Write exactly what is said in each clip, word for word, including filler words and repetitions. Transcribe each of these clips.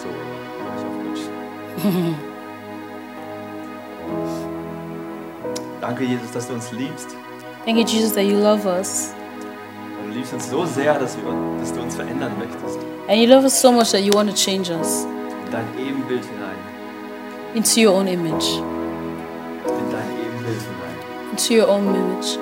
so, ich auf Deutsch. Danke, Jesus, dass du uns liebst. Thank you, Jesus, that you love us. Und du liebst uns so sehr, dass, wir, dass du uns verändern möchtest. And you love us so much that you want to change us In dein Ebenbild hinein. into your own image. In dein Ebenbild hinein. Into your own image.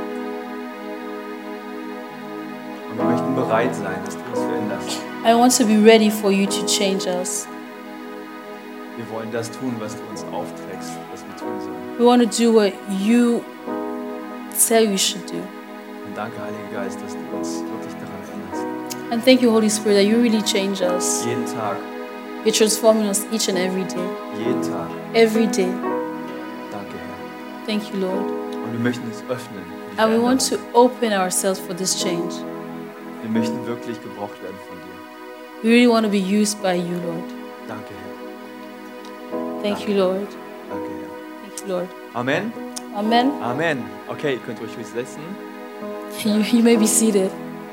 Und wir möchten bereit sein, dass du uns veränderst. I want to be ready for you to change us. Wir wollen das tun, was du uns aufträgst, was wir tun sollen. We want to do what you say we should do. Und danke, Heiliger Geist, dass du uns wirklich daran erinnerst. And thank you, Holy Spirit, that you really change us. Jeden Tag, You're transforming us each and every day. jeden Tag. Every day. Danke, Herr. Thank you, Lord. Und wir möchten uns öffnen. für die And we want to Veränderung. open ourselves for this change. Wir möchten wirklich gebraucht werden von dir. We really want to be used by you, Lord. Danke, Herr. Thank you, Lord. Danke, Herr. Thank you, Lord. Amen. Amen. Amen. Okay, ihr könnt ruhig setzen. You, you may be seated.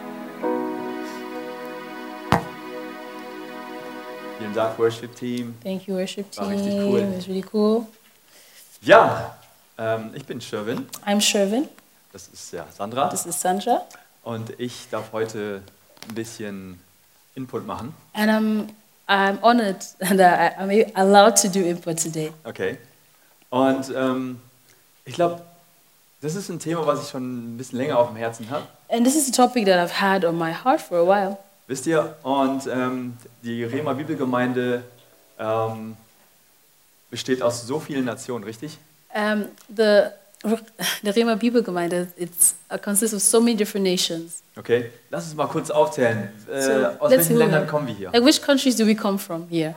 Vielen Dank, Worship Team. Thank you, worship War team. richtig cool. It was really cool. Ja, ähm, ich bin Sherwin. I'm Shervin. Das ist ja Sandra. This is Sandra. Und ich darf heute ein bisschen Input machen. And I'm, I'm honored that I- I'm allowed to do input today. Okay. Und ähm, ich glaube, das ist ein Thema, was ich schon ein bisschen länger auf dem Herzen habe. And this is a topic that I've had on my heart for a while. Wisst ihr? Und ähm, die Rema Bibelgemeinde ähm, besteht aus so vielen Nationen, richtig? Um, the the Rema Bibelgemeinde, it's uh, consists of so many different nations. Okay. Lass uns mal kurz aufzählen. Äh, So, aus let's welchen move Ländern on. kommen wir hier? Like, which countries do we come from here?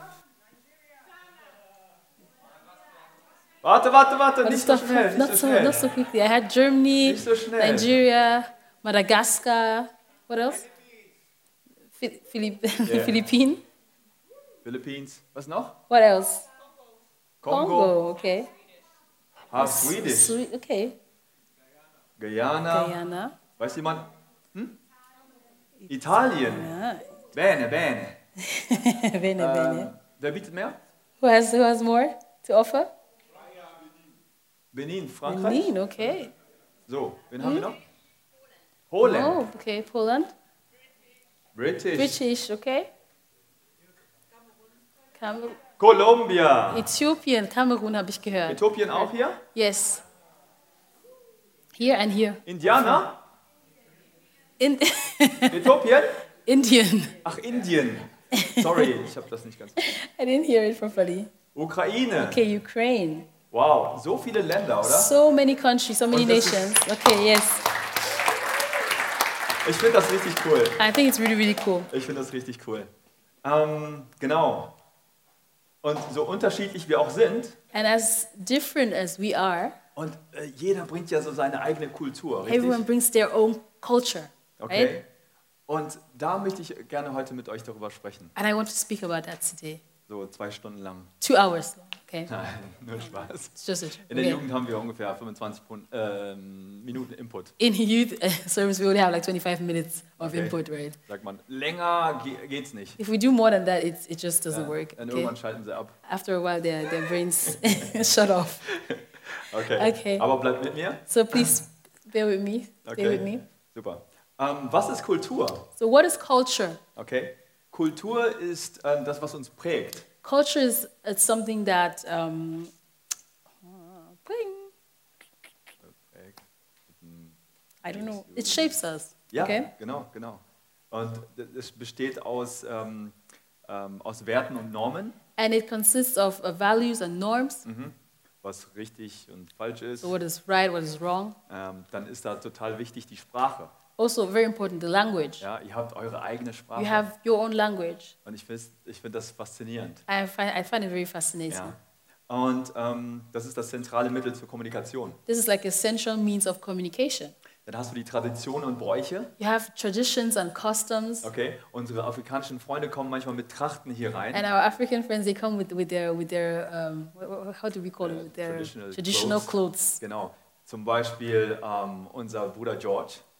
Warte, warte, warte, But nicht it's so not, schnell, nicht not so so, schnell. not so quickly. I had Germany, Nicht so schnell. Nigeria, Madagascar. What else? Fi- Philipp- Yeah. Philippines. Philippines. Was noch? What else? Kongo. Okay. Ah, Swedish. Sweet. Okay. Guyana. Guyana. Weiß jemand? Hm? Italien. Ah. Bene, bene. Bene, bene. Ähm, wer bietet mehr? Who has who has more to offer? Benin, Frankreich. Benin. Okay. So, wen haben wir noch? Polen. Oh, okay. Poland. British. British. Okay. Cameroon. Colombia. Äthiopien. Cameroon habe ich gehört. Äthiopien auch hier? Yes. Here and here. Indianer? In Äthiopien? Indian. Ach, Indien. Sorry, ich habe das nicht ganz. I didn't hear it properly. Ukraine. Okay, Ukraine. Wow, so viele Länder, oder? So many countries, so many Und das ist- nations. Okay, yes. Ich finde das richtig cool. I think it's really, really cool. Ich finde das richtig cool. Ähm, genau. Und so unterschiedlich wir auch sind, And as different as we are, und äh, jeder bringt ja so seine eigene Kultur, richtig? everyone brings their own culture, Okay. right? Und da möchte ich gerne heute mit euch darüber sprechen. And I want to speak about that today. So zwei Stunden lang. Two hours long, okay? Nein, nur Spaß. It's just a, In der okay. Jugend haben wir ungefähr fünfundzwanzig Pun- ähm, Minuten Input. In youth uh, service, we only have like twenty-five minutes of Okay. input, right? Sagt man, länger ge- geht's nicht. If we do more than that, it, it just doesn't Ja, work. dann Okay? irgendwann schalten sie ab. After a while, their, their brains shut off. Okay. Okay. Aber bleibt mit mir. So please bear with me. Stay with me. Super. Ähm, was ist Kultur? So what is culture? Okay. Kultur ist ähm, das, was uns prägt. Culture is it's something that um, ping. Prägt. I don't know. It shapes us. Ja, Okay. genau, genau. Und es besteht aus, ähm, ähm, aus Werten und Normen, And it consists of uh, values and norms. mhm. was richtig und falsch ist. So what is right, what is wrong. Ähm, dann ist da total wichtig die Sprache. Also very important, the language. Ja, ihr habt eure eigene Sprache. You have your own language. Und ich finde ich find das faszinierend. I find I find it very fascinating. Ja. Und ähm, das ist das zentrale Mittel zur Kommunikation. This is like essential means of communication. Dann hast du die Traditionen und Bräuche. You have traditions and customs. Okay, unsere afrikanischen Freunde kommen manchmal mit Trachten hier rein. And our African friends, they come with, with their, with their um, wh- wh- how do we call it? With their Traditional traditional clothes. clothes. Genau. Zum Beispiel ähm, unser Bruder George.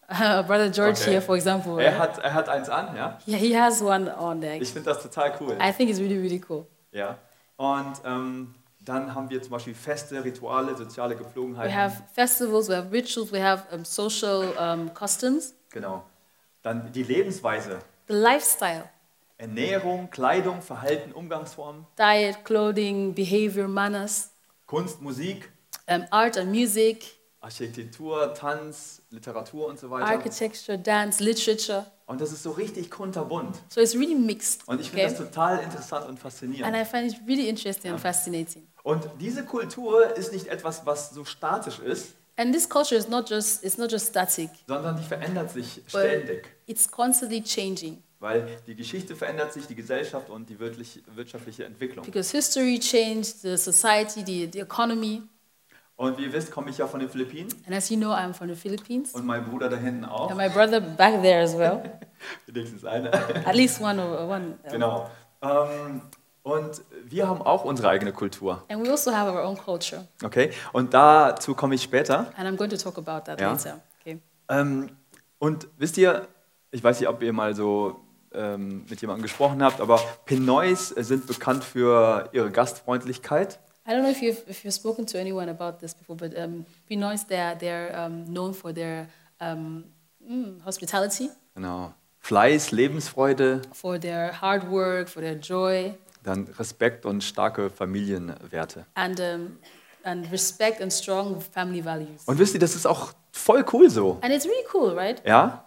Uh, Brother George Okay. here, for example, Er right? hat, er hat eins an, ja. Yeah, he has one on there. Ich finde das total cool. I think it's really, really cool. Ja. Und ähm, dann haben wir zum Beispiel Feste, Rituale, soziale We Gepflogenheiten. have festivals, we have rituals, we have um, social um, customs, Genau. Dann die Lebensweise, the lifestyle, Ernährung, Kleidung, Verhalten, Umgangsformen, diet, clothing, behavior, manners, Kunst, Musik, um, art and music, Architektur, Tanz, Literatur und so weiter. architecture, dance, literature. Und das ist so richtig kunterbunt. So it's really mixed. Und ich finde Okay? das total interessant und And faszinierend. I find it really interesting and fascinating. Und diese Kultur ist nicht etwas, was so statisch ist, And this culture is not just it's not just static, sondern die verändert sich but ständig. it's constantly changing Weil die Geschichte verändert sich, die Gesellschaft und die wirtlich- wirtschaftliche Entwicklung. because history changed, the society, the, the economy. Und wie ihr wisst, komme ich ja von den Philippinen And as you know, I'm from the Philippines. und mein Bruder da hinten auch. And my brother back there as well. Wenigstens einer. At least one or one. uh, Genau. Ähm, und wir haben auch unsere eigene Kultur. And we also have our own culture. Okay? Und dazu komme ich später. And I'm going to talk about that Ja. later. Okay. Ähm, und wisst ihr, ich weiß nicht, ob ihr mal so ähm, mit jemandem gesprochen habt, aber Pinoys sind bekannt für ihre Gastfreundlichkeit. I don't know if you've, if you've spoken to anyone about this before, but um, Pinoys, they're, they're um, known for their um, mm, hospitality, Genau. Fleiß, Lebensfreude, for their hard work, for their joy, dann Respekt und starke Familienwerte. and, um, and respect and strong family values. Und wisst ihr, das ist auch voll cool so. And it's really cool, right? Ja?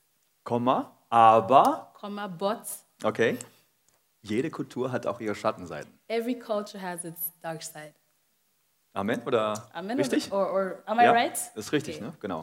Komma, aber, Comma, but okay, jede Kultur hat auch ihre Schattenseiten. every culture has its dark side. Amen? Oder Amen? richtig? Or, or am I Ja, right? das ist richtig, Okay. ne? Genau.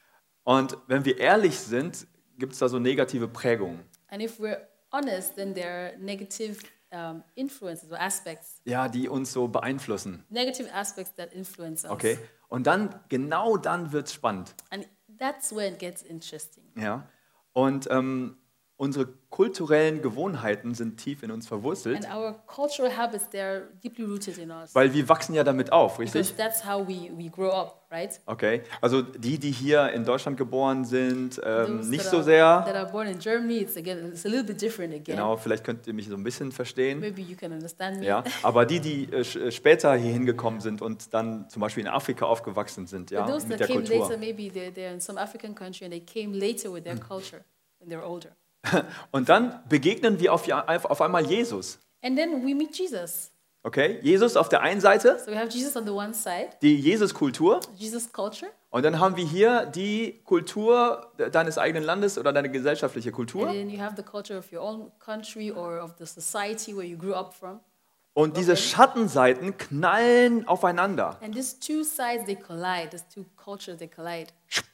Und wenn wir ehrlich sind, gibt es da so negative Prägungen. And if we're honest, then there are negative um, influences or aspects, Ja, die uns so beeinflussen. negative aspects that influence us. Okay? Und dann, genau dann wird es spannend. And that's where it gets interesting. Ja? Und ähm, unsere kulturellen Gewohnheiten sind tief in uns verwurzelt, And our cultural habits, they're deeply rooted in us. weil wir wachsen ja damit auf, Because richtig? that's how we, we grow up, right? Okay? Also die, die hier in Deutschland geboren sind, ähm, Those nicht that so are, sehr. that are born in Germany, it's, again, it's a little bit different again. Genau, vielleicht könnt ihr mich so ein bisschen verstehen. Maybe you can understand me. Ja, aber die, die äh, sch- äh, später hier hingekommen sind und dann zum Beispiel in Afrika aufgewachsen sind, ja, But those mit that der came Kultur. later, maybe they're, they're in some African country and they came later with their culture when they're older. Und dann begegnen wir auf, ja- auf einmal Jesus. And then we meet Jesus. Okay, Jesus auf der einen Seite, So we have Jesus on the one side, die Jesus-Kultur. Jesus culture, Und dann haben wir hier die Kultur de- deines eigenen Landes oder deine gesellschaftliche and Kultur. then you have the culture of your own country or of the society where you grew up from. Und diese Schattenseiten knallen aufeinander. And these two sides, they collide. These two cultures, they collide.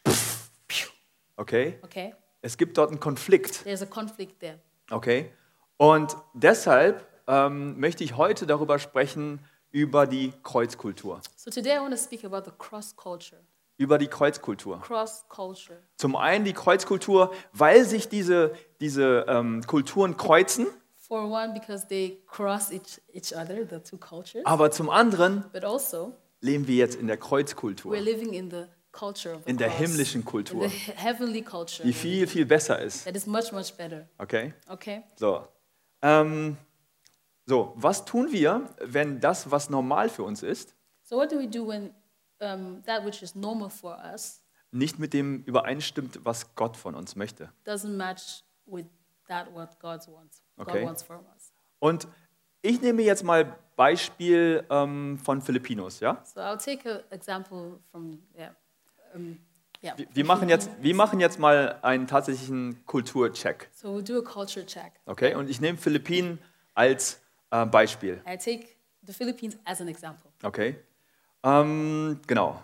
Okay, Okay? es gibt dort einen Konflikt. There's a conflict there. Okay, und deshalb ähm, möchte ich heute darüber sprechen, über die Kreuzkultur. So today I want to speak about the cross culture. Über die Kreuzkultur. Cross culture. Zum einen die Kreuzkultur, weil sich diese, diese ähm, Kulturen kreuzen, For one, because they cross each, each other, the two cultures. aber zum anderen But also, leben wir jetzt in der Kreuzkultur, we're living in the culture of the in der cross. himmlischen In Kultur, the he- heavenly culture. die viel, viel besser ist. That is much, much better. Okay? Okay? So. Ähm, so, was tun wir, wenn das, was normal für uns ist, So what do we do when um, that which is normal for us nicht mit dem übereinstimmt, was Gott von uns möchte? doesn't match with that what God wants, Okay. God wants from us? Und ich nehme jetzt mal Beispiel ähm, von Filipinos, ja? So I'll take an example from, yeah, um, yeah. Wir, from wir, machen jetzt, Philippines. wir machen jetzt mal einen tatsächlichen Kulturcheck, So we'll do a culture check. okay? Und ich nehme Philippinen als äh, Beispiel, I take the Philippines as an example. okay? Ähm, genau.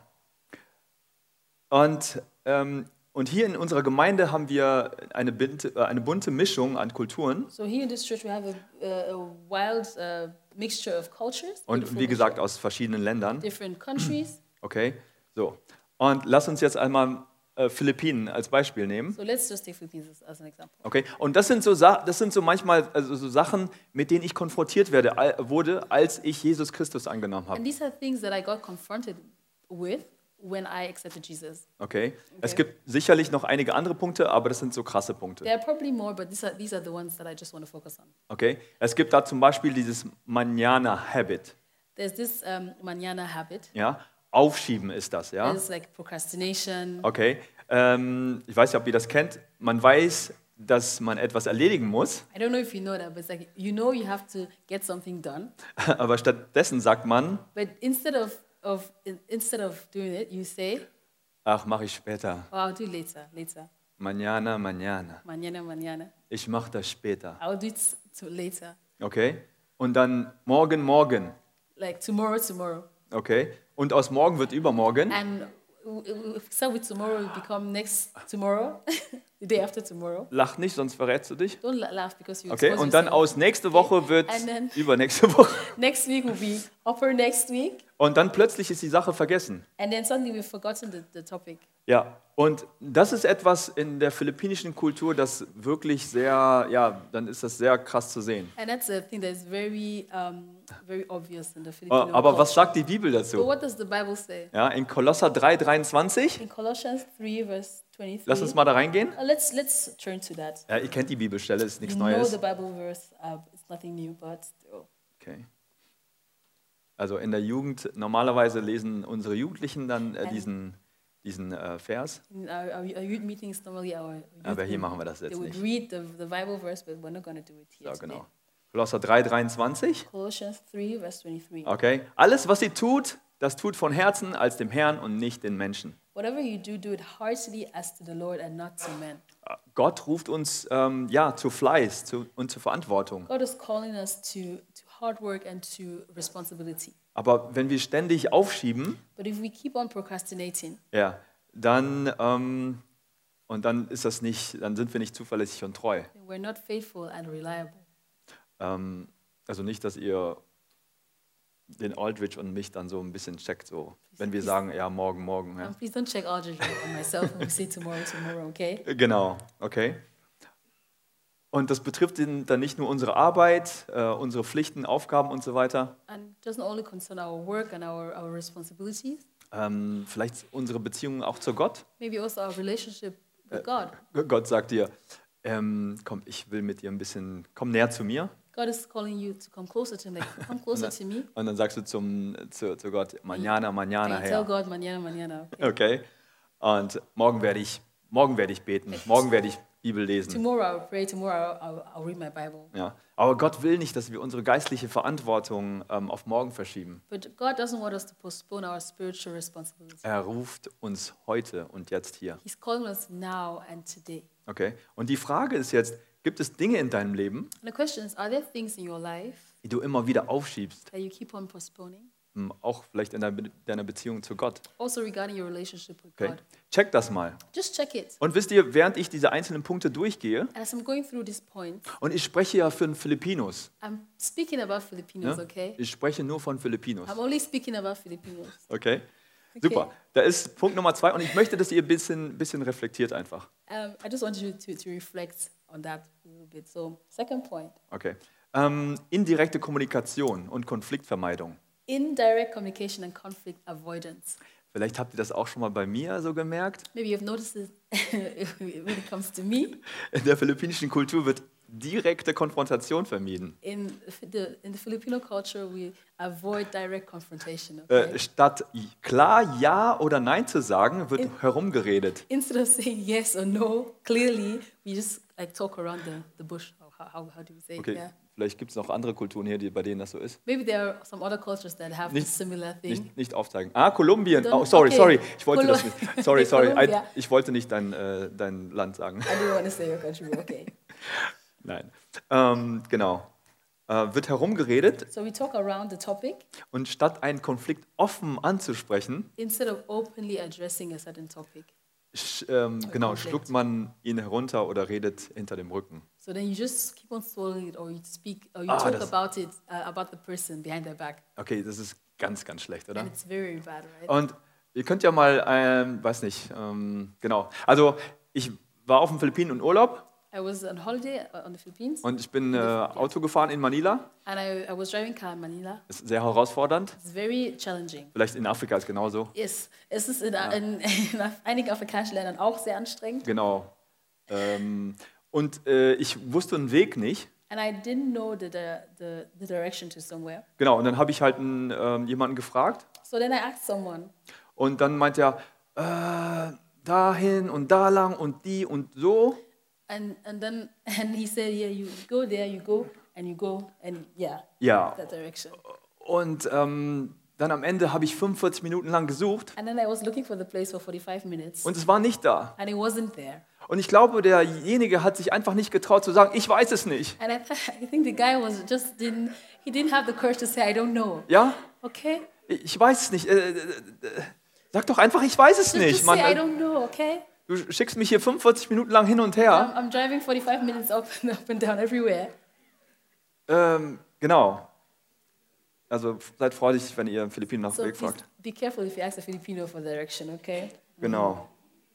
Und, ähm, und hier in unserer Gemeinde haben wir eine, bunte, äh, eine bunte Mischung an Kulturen So here in this church we have a, a, a wild uh, mixture of cultures. und beautiful wie gesagt mixture, aus verschiedenen Ländern, different countries. okay? So. Und lass uns jetzt einmal äh, Philippinen als Beispiel nehmen. So let's just take Philippines as, as an example. Okay, und das sind so, Sa das sind so manchmal also so Sachen, mit denen ich konfrontiert werde, al wurde, als ich Jesus Christus angenommen habe. And these are things that I got confronted with when I accepted Jesus. Okay? Es Okay. gibt sicherlich noch einige andere Punkte, aber das sind so krasse Punkte. There are probably more, but these are, these are the ones that I just want to focus on. Okay? Es gibt da zum Beispiel dieses Manana-Habit. There's this um, manana habit. Ja? Aufschieben ist das, ja? There's like procrastination. Okay? Ähm, ich weiß nicht, ob ihr das kennt. Man weiß, dass man etwas erledigen muss, I don't know if you know that, but it's like you know you have to get something done, aber stattdessen sagt man, but instead of, of in- instead of doing it, you say, ach, mache ich später. oh, I'll do later, later. Mañana, mañana. Mañana, mañana. Ich mache das später. I'll do it s- to later. Okay? Und dann morgen, morgen. Like tomorrow, tomorrow. Okay? Und aus morgen wird übermorgen. And w- w- if start with tomorrow, will become next tomorrow, the day after tomorrow. Lach nicht, sonst verrätst du dich. Don't la- laugh because you Okay? expose Und dann yourself. aus nächste Woche wird And then- übernächste Woche. Next week will be upper next week, Und dann plötzlich ist die Sache vergessen. and then suddenly we've forgotten the, the topic. Ja, und das ist etwas in der philippinischen Kultur, das wirklich sehr, ja, dann ist das sehr krass zu sehen. And that's a thing that is very, um, very obvious in the Äh, Filipino Aber was culture. sagt die Bibel But dazu? what does the Bible say? Ja, in Kolosser drei dreiundzwanzig, In Colossians three, verse twenty-three. lass uns mal da reingehen. Uh, let's let's turn to that. Ja, ihr kennt die Bibelstelle, ist nichts You know Neues. the Bible verse. Uh, it's nothing new, but still. Okay. Also in der Jugend, normalerweise lesen unsere Jugendlichen dann äh, diesen, diesen äh, Vers, In our, our, our youth meetings, normally our youth aber hier would- machen wir das they jetzt would nicht. read the, the Bible verse, but we're not going to do it here Ja, today. genau. Kolosser drei dreiundzwanzig. Colossians three, verse twenty-three. Okay. Alles, was ihr tut, das tut von Herzen als dem Herrn und nicht den Menschen. Whatever you do, do it heartily as to the Lord and not to men. Gott ruft uns ähm, ja, zu Fleiß zu, und zur Verantwortung. God is calling us to, to hard work and to responsibility. Aber wenn wir ständig aufschieben, But if we keep on procrastinating, ja, dann, ähm, und dann ist das nicht, dann sind wir nicht zuverlässig und treu. then we're not faithful and reliable. Ähm, also nicht, dass ihr den Aldrich und mich dann so ein bisschen checkt, so, wenn wir sagen, ja, morgen, morgen. Ja. And please don't check Aldridge on myself when we say tomorrow, tomorrow, okay? Genau, okay. Und das betrifft dann nicht nur unsere Arbeit, äh, unsere Pflichten, Aufgaben und so weiter, And it doesn't only concern our work and our, our responsibilities, ähm, vielleicht unsere Beziehungen auch zu Gott. maybe also our relationship with God. Gott sagt dir, ähm, komm, ich will mit dir ein bisschen, komm näher zu mir. God is calling you to come closer to Him, like, come closer to me. Und dann sagst du zum, zu, zu Gott, mañana, mañana, And tell Herr. God, mañana, mañana. Okay? Okay. Und morgen werde ich, morgen werde ich beten, morgen werde ich Bibel lesen. Tomorrow I'll pray, tomorrow I'll, I'll, I'll read my Bible. Ja. Aber Gott will nicht, dass wir unsere geistliche Verantwortung ähm, auf morgen verschieben. But God doesn't want us to postpone our spiritual responsibility. Er ruft uns heute und jetzt hier. He's calling us now and today. Okay. Und die Frage ist jetzt, gibt es Dinge in deinem Leben, And the question is, are there things in your life die du immer wieder aufschiebst? that you keep on postponing? Hm, Auch vielleicht in deiner Be- deiner Beziehung zu Gott. Also regarding your relationship with Okay. God. Check das mal. Just check it. Und wisst ihr, während ich diese einzelnen Punkte durchgehe, As I'm going through these points, und ich spreche ja für den Filipinos, I'm speaking about Filipinos, ne? okay? Ich spreche nur von Filipinos. I'm only speaking about Filipinos. Okay? Super. Da ist Punkt Nummer zwei und ich möchte, dass ihr ein bisschen, bisschen reflektiert einfach. Um, I just want you to, to reflect on that a little bit. So, second point, Okay. Ähm, indirekte Kommunikation und Konfliktvermeidung. indirect communication and conflict avoidance. Vielleicht habt ihr das auch schon mal bei mir so gemerkt. Maybe you've noticed it when it comes to me. In der philippinischen Kultur wird direkte Konfrontation vermieden. In the, in the Filipino culture, we avoid direct confrontation. Äh, Okay? statt klar Ja oder Nein zu sagen, wird herumgeredet. Instead of saying yes or no clearly, we just like talk around the, the bush. How, how, how do we say Okay, it? Yeah. vielleicht gibt es noch andere Kulturen hier, die, bei denen das so ist. Maybe there are some other cultures that have Nicht- this similar thing. Nicht, nicht aufzeigen. Ah, Kolumbien. Don't- Oh, sorry, okay. sorry. Ich wollte Kolo- das nicht. Sorry, sorry. I, Colombia. ich wollte nicht dein, äh, dein Land sagen. I didn't want to say your country, but okay. Nein. Ähm, genau. Äh, wird herumgeredet So we talk around the topic und statt einen Konflikt offen anzusprechen, instead of openly addressing a certain topic. sch, ähm, genau, Konflikt. schluckt man ihn herunter oder redet hinter dem Rücken. So then you just keep on swallowing it, or you speak, or you Ah, talk das- about it, uh, about the person behind their back, Okay, das ist ganz, ganz schlecht, oder? and it's very bad, right? Und ihr könnt ja mal, ähm, weiß nicht, ähm, genau. Also ich war auf den Philippinen in Urlaub I was on holiday uh, on the Philippines, und ich bin äh, Auto gefahren in Manila. and I, I was driving car in Manila. Ist sehr herausfordernd. It's very challenging. Vielleicht in Afrika ist es genauso. Yes, es ist in, in, in einigen afrikanischen Ländern auch sehr anstrengend. Genau. Ähm, und äh, ich wusste den Weg nicht. And I didn't know the, the, the, the direction to somewhere. Genau, und dann habe ich halt einen, ähm, jemanden gefragt. So then I asked someone, Und dann meint er, äh, dahin und da lang und die und so. and, and then and he said, yeah, you go there, you go, and you go, and yeah, Ja. that direction. Und ähm, dann am Ende habe ich fünfundvierzig Minuten lang gesucht And then I was looking for the place for forty-five minutes, und es war nicht da. and it wasn't there. Und ich glaube, derjenige hat sich einfach nicht getraut zu sagen, ich weiß es nicht. And I, I think the guy was just didn't, he didn't have the courage to say, I don't know. Ja, Okay? ich weiß es nicht. Äh, äh, äh, sag doch einfach, ich weiß es Just, nicht. just Mann, say, I äh, don't know, okay? du schickst mich hier fünfundvierzig Minuten lang hin und her. I'm, I'm driving forty-five minutes up and up and down everywhere. Ähm, genau. Also seid vorsichtig, wenn ihr Philippinen nach So Weg please fragt. be careful if you ask a Filipino for direction, okay? Genau.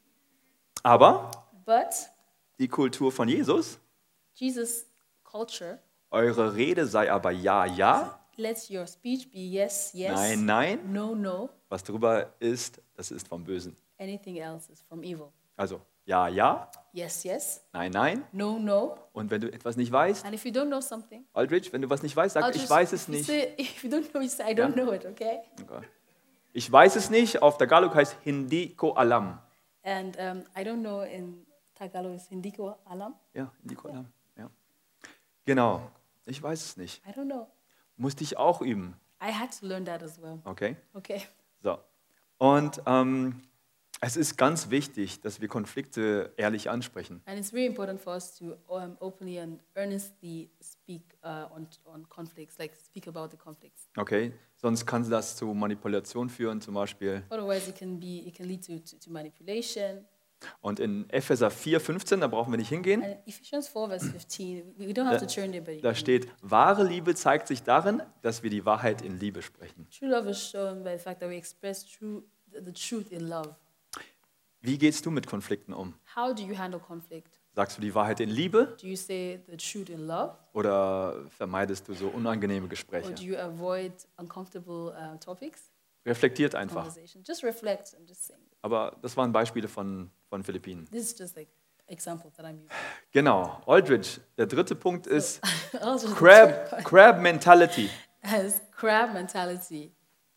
Aber But die Kultur von Jesus, Jesus' culture eure Rede sei aber ja, ja, lets your speech be yes, yes, nein, nein. no, no. Was drüber ist, das ist vom Bösen. Anything else is from evil. Also ja, ja, Yes, yes, nein, nein. no, no. Und wenn du etwas nicht weißt, And if you don't know something, Aldrich, wenn du was nicht weißt, I'll sag, ich just- weiß es if you nicht. say- if you don't know, you say, I don't know it, okay? Okay. Ich weiß es nicht, auf Tagalog heißt Hindi ko alam. And um, I don't know in Tagalog is hindi ko alam. Ja, Hindi ko alam. Ja. Genau, ich weiß es nicht. I don't know. Musste ich auch üben. I had to learn that as well. Okay? Okay. So. Und ähm, es ist ganz wichtig, dass wir Konflikte ehrlich ansprechen. And it's very important for us to um, openly and earnestly speak uh, on, on conflicts, like speak about the conflicts. Okay? Sonst kann das zu Manipulation führen, zum Beispiel. Otherwise, it can be it can lead to, to, to manipulation. Und in Epheser vier fünfzehn, da brauchen wir nicht hingehen, And Ephesians four verse fifteen, we we don't have to turn there, but you da can- steht, wahre Liebe zeigt sich darin, dass wir die Wahrheit in Liebe sprechen. true love is shown by the fact that we express true the, the truth in love. Wie gehst du mit Konflikten um? How do you handle conflict? Sagst du die Wahrheit in Liebe Do you say the truth in love, oder vermeidest du so unangenehme or Gespräche? do you avoid uncomfortable uh, topics? Reflektiert einfach. Conversation. Just reflect. I'm just saying. Aber das waren Beispiele von, von Philippinen. This is just like examples that I'm using. Genau, Aldrich, der dritte Punkt ist Also Crab, Crab Mentality. has crab mentality.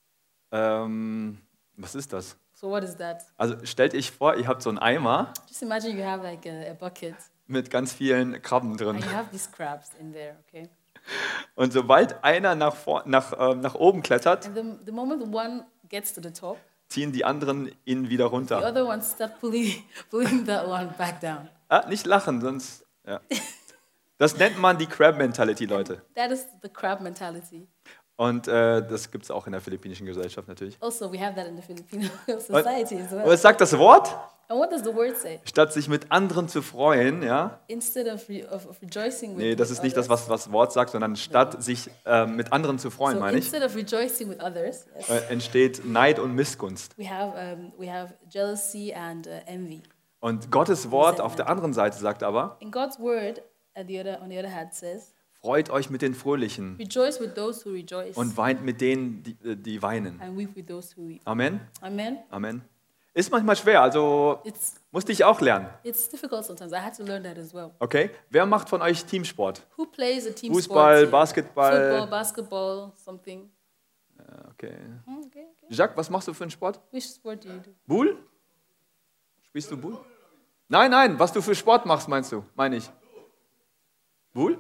Ähm, was ist das? So what is that? Also stellt euch vor, ihr habt so einen Eimer Just imagine you have like a, a bucket mit ganz vielen Krabben drin. and you have these crabs in there, okay? Und sobald einer nach, vor, nach, ähm, nach oben klettert, And the, the moment one gets to the top, ziehen die anderen ihn wieder the runter. other ones start pulling, pulling that one back down. Ah, nicht lachen, sonst... Ja. Das nennt man die Crab Mentality, Leute. That is the crab mentality. Und äh, das gibt es auch in der philippinischen Gesellschaft natürlich. Also, we have that in the Filipino society as Und well. was sagt das Wort? And what does the word say? Statt sich mit anderen zu freuen, ja, Instead of, re, of, of rejoicing with, nee, das with ist nicht das, others, was das Wort sagt, sondern statt sich äh, mit anderen zu freuen, so meine ich, instead of rejoicing with others, yes, äh, entsteht Neid und Missgunst. we have um, we have jealousy and uh, envy. Und Gottes Wort auf der anderen Seite sagt aber, And God's word, at the other, on the other hand, says, freut euch mit den Fröhlichen "Rejoice with those who rejoice, und weint mit denen, die, äh, die weinen. and weep with those who weep." Amen? Amen. Amen. Ist manchmal schwer, also It's musste ich auch lernen. it's difficult sometimes. I had to learn that as well. Okay? Wer macht von euch Teamsport? Who plays a team Fußball, sport? here? Basketball. Football, basketball, something. Ja, okay. Hmm, okay, okay. Jacques, was machst du für einen Sport? Which sport do you do? Bull? Spielst du Bull? Nein, nein, was du für Sport machst, meinst du? Meine ich. Bull?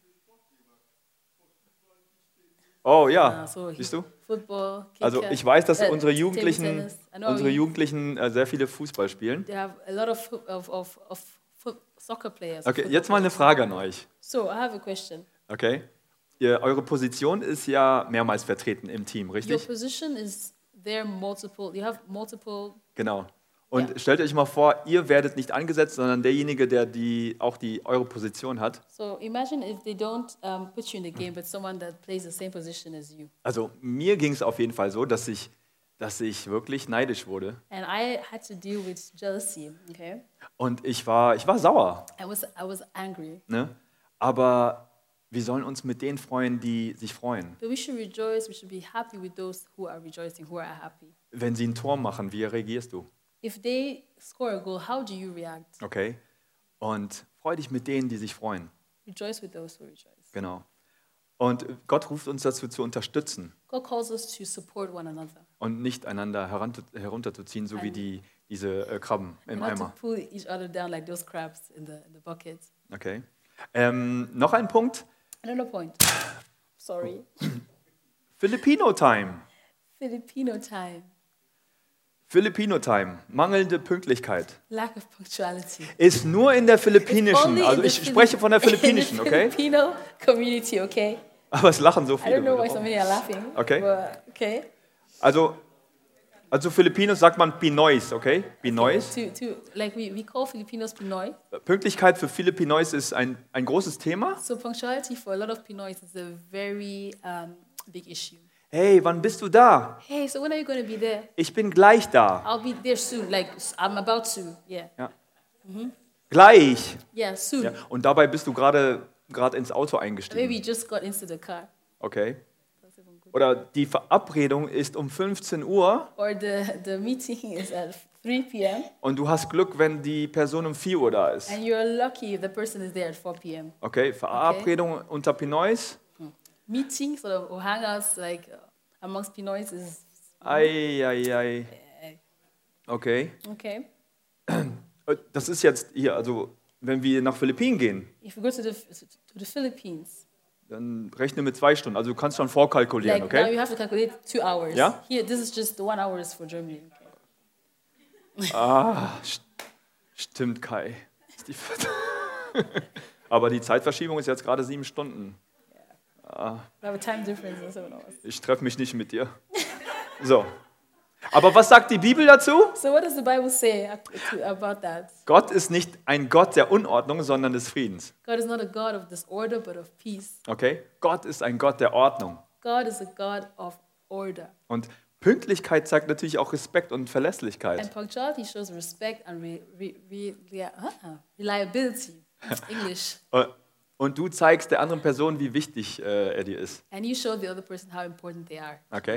Oh ja, Ah, so he- siehst du? Football, kicker, Also ich weiß, dass uh, unsere table Jugendlichen, tennis. I know unsere you- Jugendlichen äh, sehr viele Fußball spielen. They have a lot of fo- of of, of foot, soccer players. Okay, football jetzt mal eine players. Frage an euch. So I have a question. Okay? Ihr, eure Position ist ja mehrmals vertreten im Team, Your richtig? position is there multiple. You have multiple. Genau. Und Ja. stellt euch mal vor, ihr werdet nicht angesetzt, sondern derjenige, der die, auch die eure Position hat. So imagine if they don't um, put you in the game, but someone that plays the same position as you. Also mir ging es auf jeden Fall so, dass ich dass ich wirklich neidisch wurde. And I had to deal with jealousy, okay? Und ich war, ich war sauer. I was, I was angry. Ne? Aber wir sollen uns mit denen freuen, die sich freuen. But we should rejoice, we should be happy with those who are rejoicing, who are happy. Wenn sie ein Tor machen, wie reagierst du? If they score a goal, how do you react? Okay? Und freu dich mit denen, die sich freuen. Rejoice with those who rejoice. Genau. Und Gott ruft uns dazu, zu unterstützen God calls us to support one another. und nicht einander heran- herunterzuziehen, so wie die, diese äh, Krabben im And not to Eimer. pull each other down like those crabs in the, in the bucket. Okay? Ähm, noch ein Punkt. Another point. Sorry. Filipino-Time. Filipino time. Filipino-Time. Mangelnde Pünktlichkeit. Lack of punctuality. Ist nur in der philippinischen, Only in also the ich Philip- spreche von der in the philippinischen, okay? Filipino community, okay? Aber es lachen so I don't know why viele. so many are laughing. Okay. But, okay. Also, also Filipinos sagt man Pinoys, okay? Pinoys. To, to, like we, we call Filipinos Pinoy. Pünktlichkeit für viele Pinoys ist ein, ein großes Thema. So punctuality for a lot of Pinoys is a very um, big issue. Hey, wann bist du da? Hey, so when are you going to be there? Ich bin gleich da. I'll be there soon. Like I'm about to. Yeah. Ja. Gleich. Yeah, soon. Ja. Und dabei bist du gerade gerade ins Auto Maybe eingestiegen. you just got into the car. Okay. That's even good. Oder die Verabredung ist um fünfzehn Uhr Or the, the meeting is at three p.m. und du hast Glück, wenn die Person um vier Uhr da ist. and you're lucky if the person is there at four p.m. Okay, Verabredung unter Pinoys. Meetings or, or hangouts like uh, amongst Pinoys is Ei, ei, ei. Okay. okay. Äh, Das ist jetzt hier, also wenn wir nach Philippinen gehen, If you go to the to the Philippines, dann rechne mit zwei Stunden. Also du kannst schon vorkalkulieren, like now okay? you have to calculate two hours. Yeah? Here, this is just the one hour is for Germany. Okay. Ah, st- stimmt, Kai. Ist die vierte. Aber die Zeitverschiebung ist jetzt gerade sieben Stunden. We have a time difference in seven hours. Ich treffe mich nicht mit dir. So. Aber was sagt die Bibel dazu? So what does the Bible say ac- to- about that? Gott ist nicht ein Gott der Unordnung, sondern des Friedens. God is not a God of disorder, but of peace. Okay? Gott ist ein Gott der Ordnung. God is a God of order. Und Pünktlichkeit zeigt natürlich auch Respekt und Verlässlichkeit. And punctuality shows respect and re, re, re, rea- uh-uh, reliability. It's English. Äh, Und du zeigst der anderen Person, wie wichtig äh, er dir ist. And you show the other person how important they are. Okay?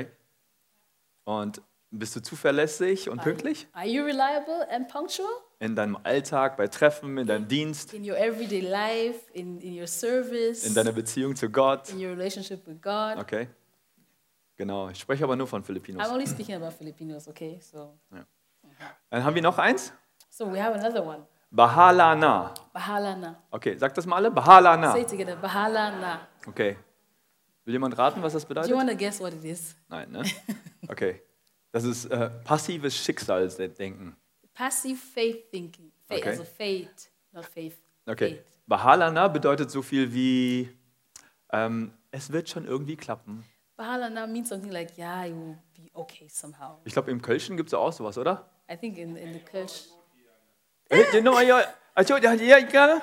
Und bist du zuverlässig und pünktlich? Are you reliable and punctual? In deinem Alltag, bei Treffen, in deinem Dienst, In your everyday life, in, in your service, in deiner Beziehung zu Gott. in your relationship with God. Okay? Genau, ich spreche aber nur von Filipinos. I'm only speaking about Filipinos, okay? So, Dann haben wir noch eins. so we have another one. Bahala na. Bahala na. Okay, sagt das mal alle? Bahala Say na. it together. Bahala na. Okay. Will jemand raten, was das Do you bedeutet? want to guess what it is? Nein, ne? Okay. Das ist äh, passives Schicksalsdenken. Passive faith thinking. Faith, Okay. also faith, not faith. Okay. Faith. Bahalana bedeutet so viel wie, ähm, es wird schon irgendwie klappen. Bahala na means something like, yeah, it will be okay somehow. Ich glaube, im Kölschen gibt es auch sowas, oder? I think in, in the church. Äh, genau, ja, also, ja, ja, ja.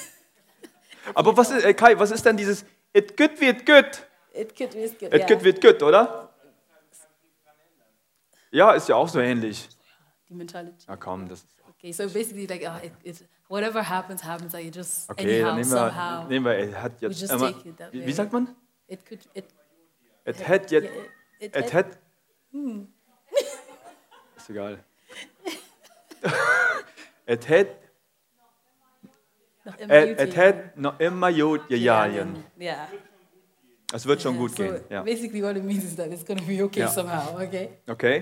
Aber was ist, äh, Kai, was ist denn dieses It good wird gut? It could be good. It Yeah. good wird gut, oder? Ja, ist ja auch so ähnlich. The mentality. Ja, komm, das ist Okay, so basically, like, uh, it, it, whatever happens, happens. Like, it just okay. Dann anyhow, nehmen wir, somehow. nehmen wir, er hat We jetzt just immer, take it that wie, way. wie sagt man? It could. It. Et hat Yeah, jetzt, it, et it, hat, ist egal. Et hat, noch immer et, gut et gehen. hat noch immer gut gejagen. Yeah. Es wird schon gut so gehen. Ja. basically, what it means is that it's going to be okay Ja. somehow. Okay. Okay.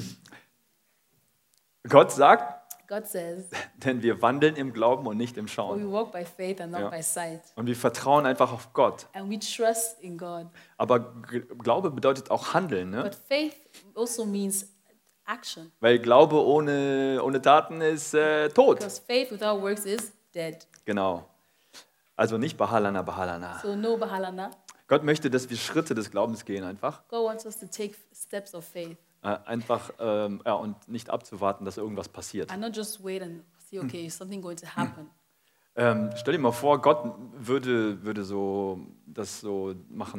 Gott sagt, God says, denn wir wandeln im Glauben und nicht im "For we Schauen. walk by faith and not Ja. by sight, Und wir vertrauen einfach auf Gott. and we trust in God." Aber G- Glaube bedeutet auch Handeln, ne? But faith also means action, Weil Glaube ohne, ohne Taten ist äh, tot. because faith without works is dead. Genau. Also nicht Bahalana, Bahalana. So no bahalana. Gott möchte, dass wir Schritte des Glaubens gehen einfach. God wants us to take steps of faith Äh, einfach ähm, ja, und nicht abzuwarten, dass irgendwas passiert. and not just wait and see, okay, is something going to happen? Ähm, stell dir mal vor, Gott würde, würde so das so machen.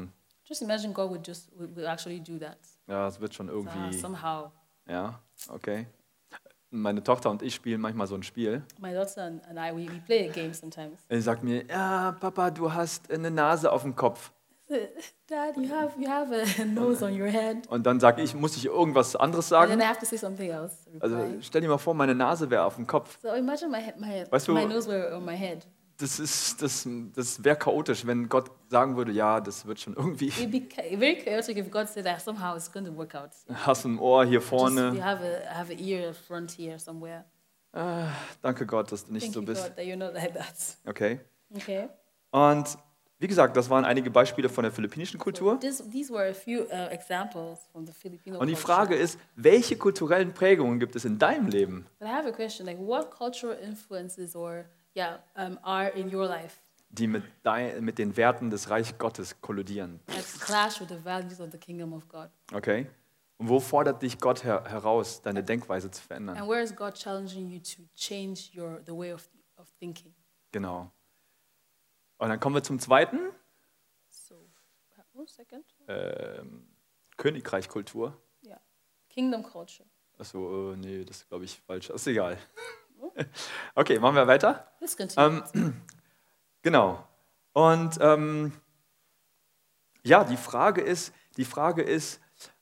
Just imagine God would just would, would actually do that. Ja, es wird schon Uh, irgendwie, somehow. ja, okay. Meine Tochter und ich spielen manchmal so ein Spiel. My daughter and, and I, we, we play a game sometimes. Er sagt mir, ja, Papa, du hast eine Nase auf dem Kopf. Dad, you have you have a nose on your head. Und dann sage ich, muss ich irgendwas anderes And then sagen? I have to say something else. Also Reply. stell dir mal vor, meine Nase wäre auf dem Kopf. So imagine my he- my Weißt du- my nose were on my head. Das ist, das, das wäre chaotisch, wenn Gott sagen würde, ja, das wird schon irgendwie. It'd be cha- very chaotic if God said that somehow it's going to work out. Hast ein Ohr hier Just, you vorne. have a have an ear front here somewhere. Ah, danke Gott, dass du nicht Thank so you, bist. God, that you're not like that. Okay. Okay. Und wie gesagt, das waren einige Beispiele von der philippinischen So Kultur. this, these were a few uh, examples from the Filipino Und die culture. Frage ist, welche kulturellen Prägungen gibt es in deinem Leben, But I have a question, like what cultural influences or yeah um, are in your life die mit, dein, mit den Werten des Reich Gottes kollidieren? that clash with the values of the kingdom of God? Okay? Und wo fordert dich Gott her heraus, deine Denkweise zu verändern? And where is God challenging you to change your the way of of thinking? Genau. Und dann kommen wir zum zweiten, So, one second. ähm, Königreichkultur. Yeah, kingdom culture. Achso, äh, nee, das ist, glaube ich, falsch. Ist egal. Okay, machen wir weiter. Let's continue. Ähm, genau. Und ähm, ja, die Frage ist, die Frage ist,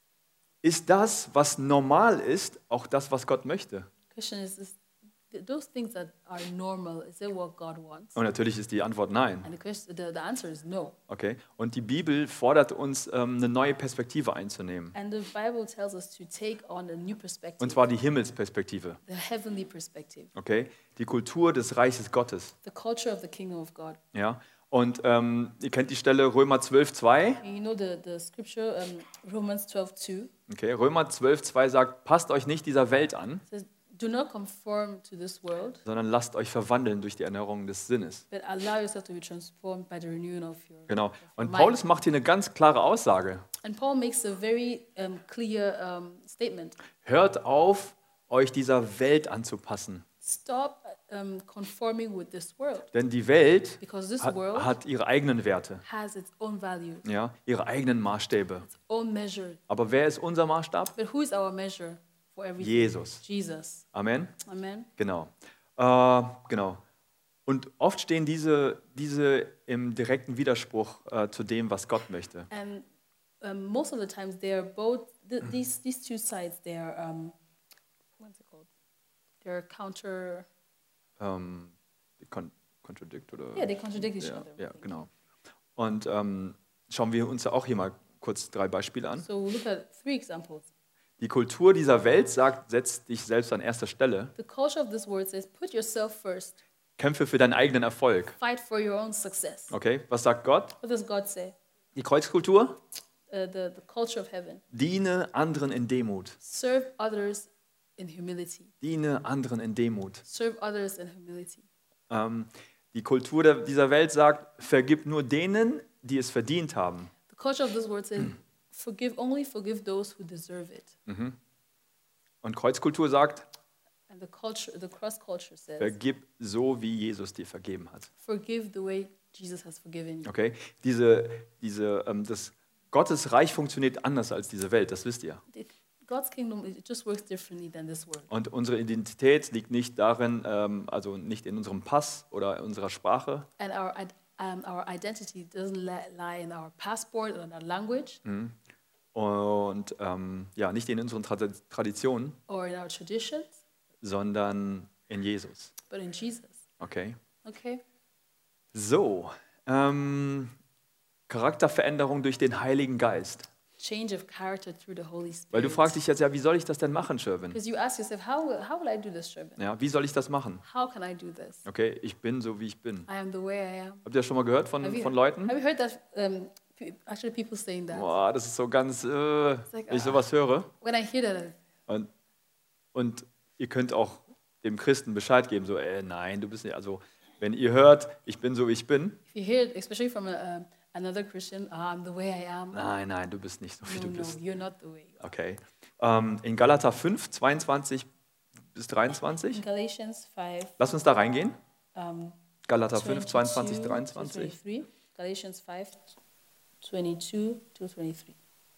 ist das, was normal ist, auch das, was Gott möchte? Question is, is th- those things that are normal, is it what God wants? Und natürlich ist die Antwort nein. And the question, the, the answer is no. Okay? Und die Bibel fordert uns, ähm, eine neue Perspektive einzunehmen. And the Bible tells us to take on a new perspective, Und zwar die Himmelsperspektive. the heavenly perspective, Okay? Die Kultur des Reiches Gottes. the culture of the kingdom of God. Ja? Und ähm, ihr kennt die Stelle Römer zwölf, zwei. And you know the, the scripture, um, Romans twelve two, Okay? Römer zwölf, zwei sagt, passt euch nicht dieser Welt an, says, do not conform to this world, sondern lasst euch verwandeln durch die Erneuerung des Sinnes. but allow yourself to be transformed by the renewing of your, Genau. of your Und mind. Paulus macht hier eine ganz klare Aussage. And Paul makes a very um, clear um, statement. Hört auf, euch dieser Welt anzupassen. Stop um, conforming with this world, Denn die Welt because this hat, world hat ihre eigenen Werte, has its own value, ja, ihre eigenen Maßstäbe. its own measure. Aber wer ist unser Maßstab? But who is our measure for everything? Jesus. Jesus. Amen. Amen. Genau. Äh, genau. Und oft stehen diese, diese im direkten Widerspruch äh, zu dem, was Gott möchte. And um, most of the times, they are both th- these these two sides. They are um, what's it called? They're counter. Ähm, con contradict oder? Yeah, they contradict each ja, other. ja, genau. Und ähm, schauen wir uns auch hier mal kurz drei Beispiele an. So look at three examples. Die Kultur dieser Welt sagt, setz dich selbst an erster Stelle. The culture of this world says, put yourself first. Kämpfe für deinen eigenen Erfolg. Fight for your own success. Okay, was sagt Gott? What does God say? Die Kreuzkultur? Uh, the the culture of heaven. Diene anderen in Demut. Serve others in humility. Diene anderen in Demut. Serve others in humility. Ähm, die Kultur der, dieser Welt sagt, vergib nur denen, die es verdient haben. The culture of this world says, forgive only forgive those who deserve it. Und Kreuzkultur sagt, And the culture, the cross culture says, vergib so, wie Jesus dir vergeben hat. forgive the way Jesus has forgiven you. Okay? Diese, diese, ähm, das Gottes Reich funktioniert anders als diese Welt, das wisst ihr. The- God's kingdom, it just works differently than this world. Und unsere Identität liegt nicht darin, ähm, also nicht in unserem Pass oder in unserer Sprache, And our, id- um, our identity doesn't li- lie in our passport or in our language und ähm, ja, nicht in unseren Tra Traditionen, or in our traditions, sondern in Jesus. but in Jesus. Okay? Okay? So, ähm, Charakterveränderung durch den Heiligen Geist. Change of character through the Holy Spirit. Weil du fragst dich jetzt, ja, wie soll ich das denn machen, Sherwin? Because you ask yourself, how will, how will I do this, Shervin? Ja, wie soll ich das machen? How can I do this? Okay, ich bin so, wie ich bin. I am the way I am. Habt ihr das schon mal gehört von, Have you, von Leuten? have you heard that? Um, pe- actually, people saying that. Boah, das ist so ganz, äh, like, wenn ich ah. sowas höre. When I hear that, Und, und ihr könnt auch dem Christen Bescheid geben, so, äh, nein, du bist nicht, also, wenn ihr hört, ich bin so, wie ich bin, if you hear it, especially from a, um, another Christian, ah, I'm the way I am. nein, nein, du bist nicht so, wie No, du no, bist. you're not the way you are. Okay. Ähm, in Galater fünf, zweiundzwanzig bis dreiundzwanzig, In Galatians five, lass uns da reingehen. um, Galater fünf, twenty-two zweiundzwanzig, to dreiundzwanzig. twenty-three. Galatians five, twenty-two to twenty-three.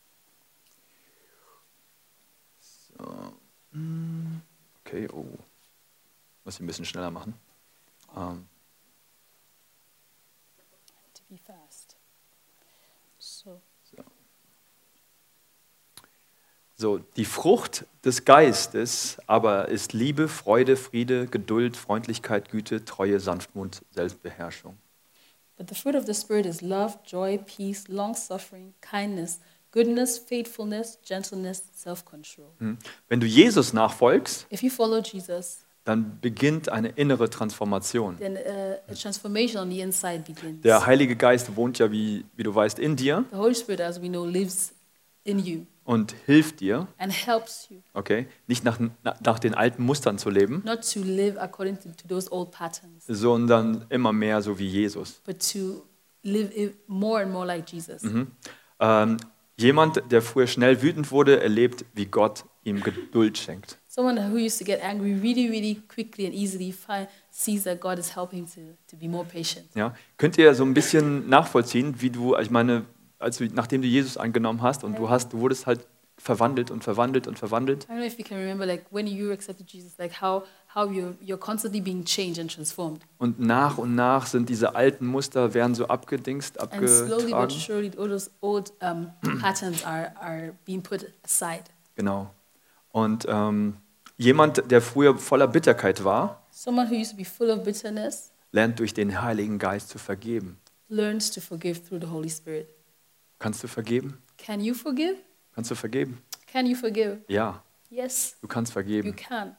Okay, oh. Muss ich ein bisschen schneller machen. Ähm, To be fast. So, so, die Frucht des Geistes aber ist Liebe, Freude, Friede, Geduld, Freundlichkeit, Güte, Treue, Sanftmut, Selbstbeherrschung. but the fruit of the Spirit is love, joy, peace, long-suffering, kindness, goodness, faithfulness, gentleness, self-control. Hm. Wenn du Jesus nachfolgst, If you follow Jesus, dann beginnt eine innere Transformation. then uh, a transformation on the inside begins. Der Heilige Geist wohnt ja, wie, wie du weißt, in dir The Holy Spirit, as we know, lives in you und hilft dir, and helps you okay, nicht nach, nach den alten Mustern zu leben, not to live according to, to those old patterns, sondern immer mehr so wie Jesus. but to live i- more and more like Jesus. Mhm. Ähm, jemand, der früher schnell wütend wurde, erlebt, wie Gott ihm Geduld schenkt. Someone who used to get angry really, really quickly and easily find, sees that God is helping to, to be more patient. Ja? Könnt ihr so ein bisschen nachvollziehen, wie du, ich meine, als du, nachdem du Jesus angenommen hast und du hast, du wurdest halt verwandelt und verwandelt und verwandelt. I don't know if you can remember, like when you accepted Jesus, like how how you're you're constantly being changed and transformed, Und nach und nach sind diese alten Muster, werden so abgedingst, and slowly but abgetragen. surely, all those old um, patterns are are being put aside. Genau. Und ähm, jemand, der früher voller Bitterkeit war, Someone who used to be full of bitterness lernt durch den Heiligen Geist zu vergeben. learns to forgive through the Holy Spirit. Kannst du vergeben? Can you forgive? Kannst du vergeben? Can you forgive? Ja, Yes, du kannst you vergeben. can.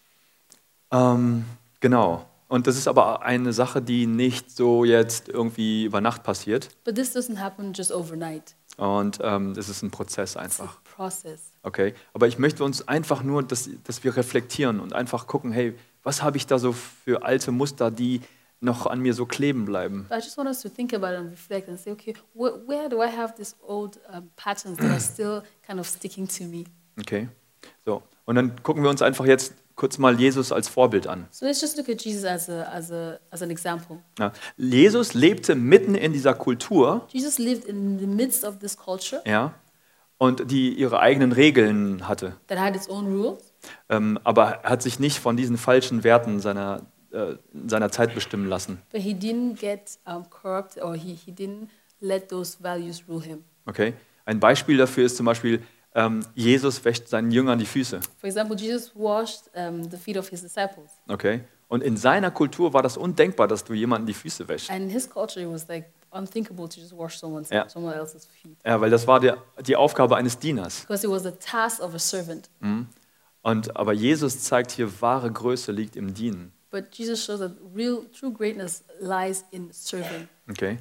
Ähm, genau. Und das ist aber eine Sache, die nicht so jetzt irgendwie über Nacht passiert. But this doesn't happen just overnight. Und ähm, das ist ein Prozess It's einfach. a process. Okay? Aber ich möchte uns einfach nur, dass, dass wir reflektieren und einfach gucken, hey, was habe ich da so für alte Muster, die noch an mir so kleben bleiben? But I just want us to think about it and reflect and say, okay, wh- where do I have these old um, patterns that are still kind of sticking to me? Okay? So. Und dann gucken wir uns einfach jetzt kurz mal Jesus als Vorbild an. So let's just look at Jesus as a as a as an example. Ja, Jesus lebte mitten in dieser Kultur, Jesus lived in the midst of this culture ja, und die ihre eigenen Regeln hatte. that had its own rules, Ähm, aber er hat sich nicht von diesen falschen Werten seiner, äh, seiner Zeit bestimmen lassen. but he didn't get um, corrupt or he, he didn't let those values rule him. Okay? Ein Beispiel dafür ist zum Beispiel, ähm, Jesus wäscht seinen Jüngern die Füße. For example, Jesus washed um, the feet of his disciples. Okay? Und in seiner Kultur war das undenkbar, dass du jemanden die Füße wäschst. And in his culture, it was like unthinkable to just wash someone's, Ja. someone else's feet. Ja, weil das war der, die Aufgabe eines Dieners. Because it was the task of a servant. Mhm. Und, aber Jesus zeigt hier, wahre Größe liegt im Dienen. But Jesus shows that real, true greatness lies in serving. Okay?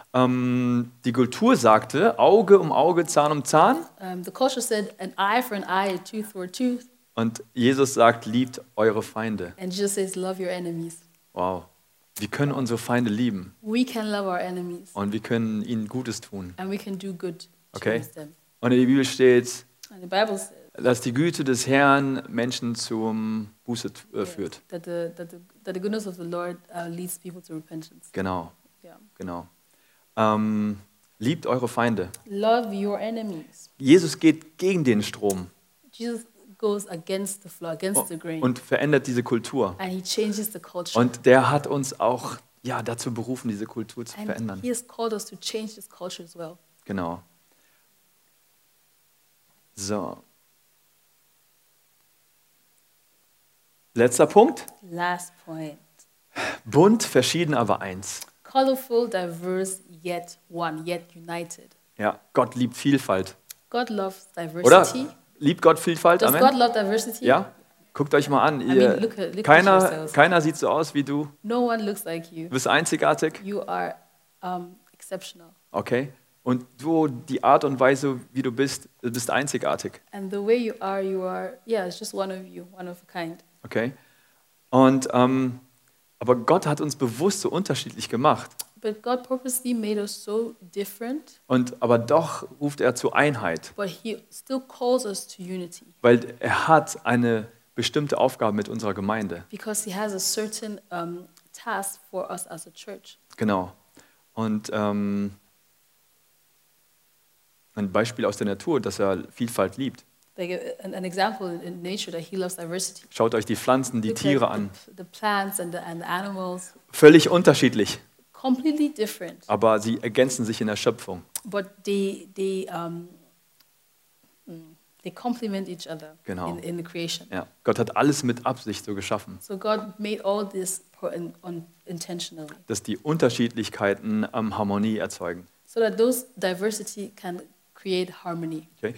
Ähm, die Kultur sagte, Auge um Auge, Zahn um Zahn. Um, the culture said, an eye for an eye, a tooth for a tooth. Und Jesus sagt, liebt eure Feinde. And Jesus says, love your enemies. Wow. Wir können unsere Feinde lieben We can love our enemies. und wir können ihnen Gutes tun. And we can do good Okay. towards them. Und in der Bibel steht, And the Bible says dass die Güte des Herrn Menschen zum Buße äh, yeah, führt. that, the, that, the, that the goodness of the Lord uh, leads people to repentance. Genau, Yeah. genau. Ähm, liebt eure Feinde. Love your enemies. Jesus geht gegen den Strom Jesus goes against the flow, against the grain. und verändert diese Kultur. And he changes the culture. Und der hat uns auch ja, dazu berufen, diese Kultur zu And verändern. he has called us to change this culture as well. Genau. So. Letzter Punkt. Last point. Bunt, verschieden, aber eins. Colorful, diverse, yet one, yet united. Ja, Gott liebt Vielfalt. God loves Oder? diversity. Liebt Gott Vielfalt? Does God Amen? love diversity? Ja? Guckt euch mal an. Ihr, mean, look at- look at keiner, yourselves. keiner sieht so aus wie du. No one looks like you. Du bist einzigartig. You are um, exceptional. Okay? Und du, die Art und Weise, wie du bist, du bist einzigartig. And the way you are, you are, yeah, it's just one of you, one of a kind. Okay? Und, ähm, aber Gott hat uns bewusst so unterschiedlich gemacht. But God purposely made us so different, Und, aber doch ruft er zur Einheit, but He still calls us to unity weil er hat eine bestimmte Aufgabe mit unserer Gemeinde. because He has a certain um, task for us as a church. Genau. Und ähm, Ein Beispiel aus der Natur, dass er Vielfalt liebt. Like a, an, an example in nature that he loves diversity. Schaut euch die Pflanzen, die Look Tiere at an. the, the plants and the, and the animals, Völlig unterschiedlich, completely different, aber sie ergänzen sich in der Schöpfung. but they they um, mm, they complement each other Genau. in, in the creation. Ja. Gott hat alles mit Absicht so geschaffen, So God made all this per- in, on, intentionally, dass die Unterschiedlichkeiten ähm, Harmonie erzeugen. so that those diversity can create harmony. Okay.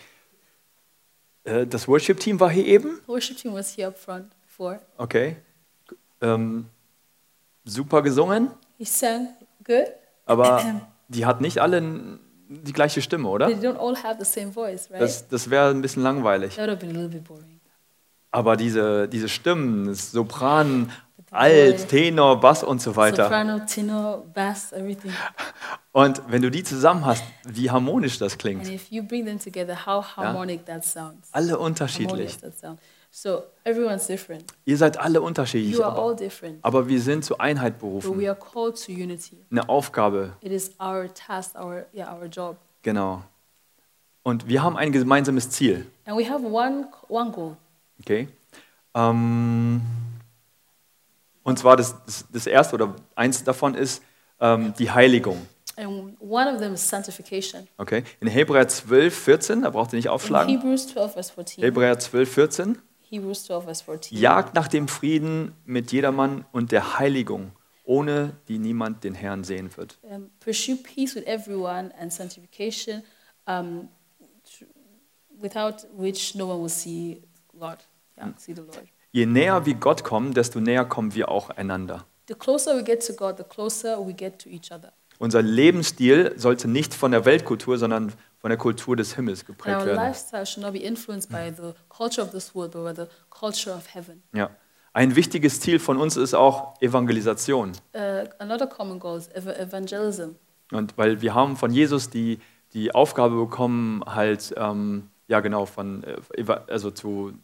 Äh, Das Worship-Team war hier eben. The worship team was here up front before. Okay. Ähm, super gesungen, He sang good. aber die hat nicht alle n- die gleiche Stimme, oder? They don't all have the same voice, right? Das, das wäre ein bisschen langweilig. That would have been a little bit boring. Aber diese, diese Stimmen, das Sopran, Alt, Tenor, Bass und so weiter. Soprano, tenor, bass, everything. Und wenn du die zusammen hast, wie harmonisch das And klingt. if you bring them together, how harmonic that sounds. Alle Harmonious unterschiedlich. that sound. So everyone's different. Ihr seid alle unterschiedlich, You are all aber, different. aber wir sind zur Einheit But we berufen. are called to unity. Eine Aufgabe, It is our task, our yeah, our job. genau. Und wir haben ein gemeinsames Ziel. And we have one one goal. Okay? Ähm, und zwar das, das, das erste oder eins davon ist ähm, die Heiligung. And one of them is sanctification. Okay? In Hebräer zwölf, vierzehn, da braucht ihr nicht In aufschlagen. Hebrews twelve, verse fourteen. Hebräer zwölf, vierzehn. Hebrews twelve, verse fourteen. Jagt nach dem Frieden mit jedermann und der Heiligung, ohne die niemand den Herrn sehen wird. Um, pursue peace with everyone and sanctification, um, tr- without which no one will see Lord. Yeah, see the Lord. Je näher wir Gott kommen, desto näher kommen wir auch einander. The closer we get to God, the closer we get to each other. Unser Lebensstil sollte nicht von der Weltkultur, sondern von der Kultur des Himmels And geprägt our werden. lifestyle should not be influenced by the culture of this world, but by the culture of heaven. Ja. Ein wichtiges Ziel von uns ist auch Evangelisation. Uh, another common goal is ev- evangelism. Und weil wir haben von Jesus die, die Aufgabe bekommen, halt, ähm, ja genau, von, äh, eva- also zu,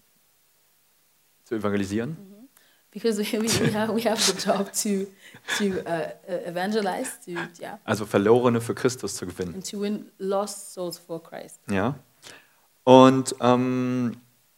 zu evangelisieren. Because we, we, have, we have the job to, to uh, uh, evangelize, to, yeah, Also Verlorene für Christus zu gewinnen. and to win lost souls for Christ. Ja. Und, ähm,